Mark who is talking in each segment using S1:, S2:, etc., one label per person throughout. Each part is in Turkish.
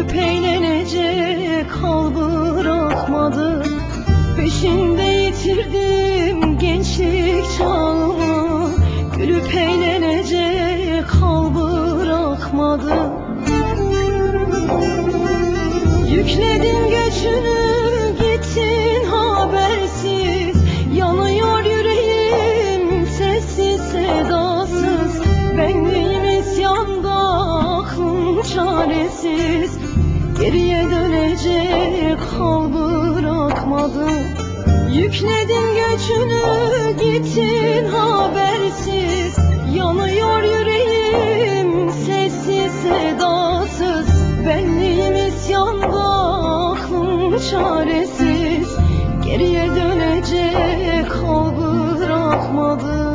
S1: Gülüp eğlenecek hal bırakmadı. Peşinde yitirdim gençlik çağımı. Gülüp eğlenecek hal bırakmadı. Yükledin göçünü gittin habersiz. Yanıyor yüreğim sessiz sedasız. Benliğim isyanda, aklım çaresiz. Geriye dönecek hal bırakmadı. Yükledin göçünü gittin habersiz. Yanıyor yüreğim sessiz sedasız. Benliğim isyanda, aklım çaresiz. Geriye dönecek hal bırakmadı.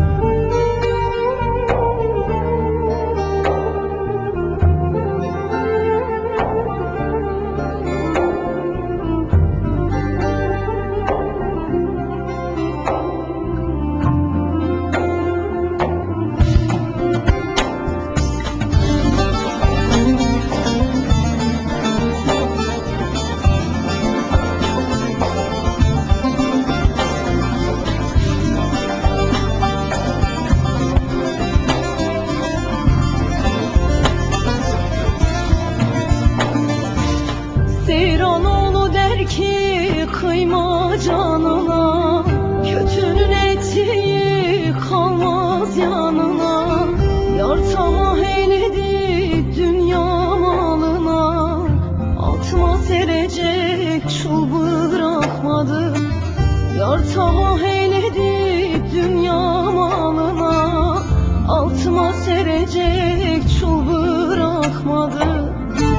S1: Seyranoğlu der ki kıyma canına, kötünün ettiği kalmaz yanına. Yar tamah eyledi dünya malına, altıma serecek çul bırakmadı. Yar tamah eyledi dünya malına, altıma serecek çul bırakmadı.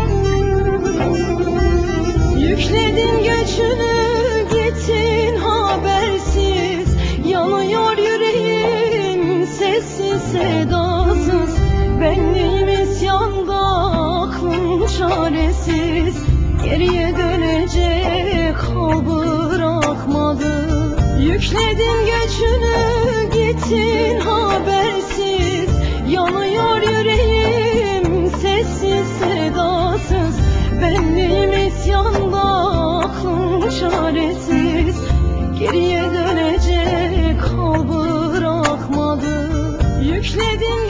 S1: Yükledin göçünü gittin habersiz. Yanıyor yüreğim sessiz sedasız. Benliğim isyanda, aklım çaresiz. Geriye dönecek hal bırakmadı. Yükledin göçünü gittin habersiz. Yanıyor yüreğim sessiz sedasız. Benliğim isyanda, aklım çaresiz. Geriye dönecek hal bırakmadı. Yükledin